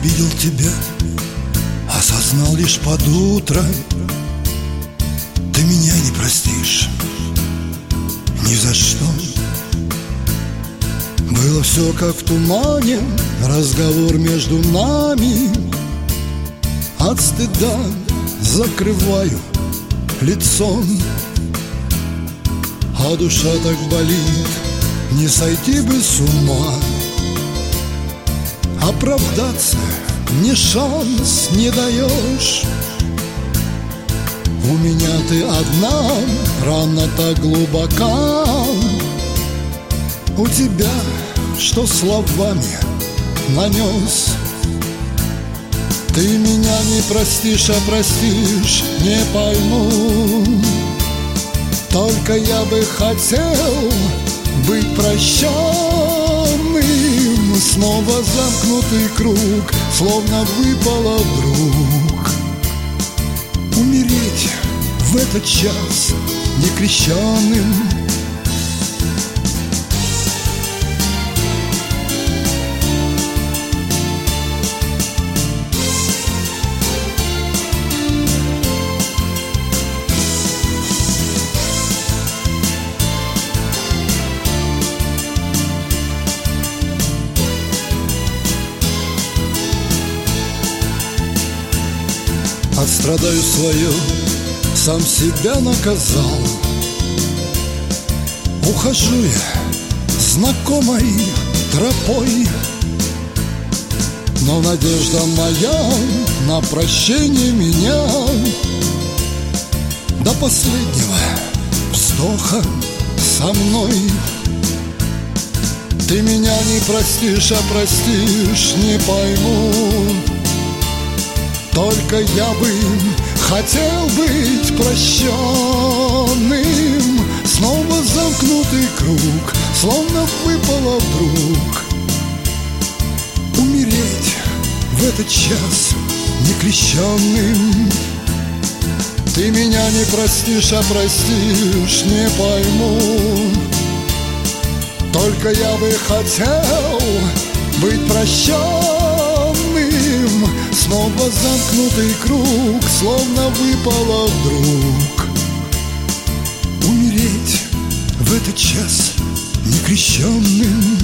обидел тебя, осознал лишь под утро. Ты меня не простишь ни за что. Было все как в тумане, разговор между нами. От стыда закрываю лицом, а душа так болит, не сойти бы с ума. Оправдаться мне шанс не даешь. У меня ты одна, рана так глубока. У тебя, что словами нанес. Ты меня не простишь, а простишь, не пойму. Только я бы хотел быть прощенным. Снова замкнутый круг, словно выпало вдруг. Умереть в этот час некрещенным. Отстрадаю свое, сам себя наказал. Ухожу я знакомой тропой, но надежда моя на прощение меня до последнего вздоха со мной. Ты меня не простишь, а простишь, не пойму. Только я бы хотел быть прощенным. Снова замкнутый круг, словно выпало вдруг. Умереть в этот час некрещенным. Ты меня не простишь, а простишь, не пойму. Только я бы хотел быть прощенным. Снова замкнутый круг, словно выпало вдруг. Умереть в этот час некрещенным.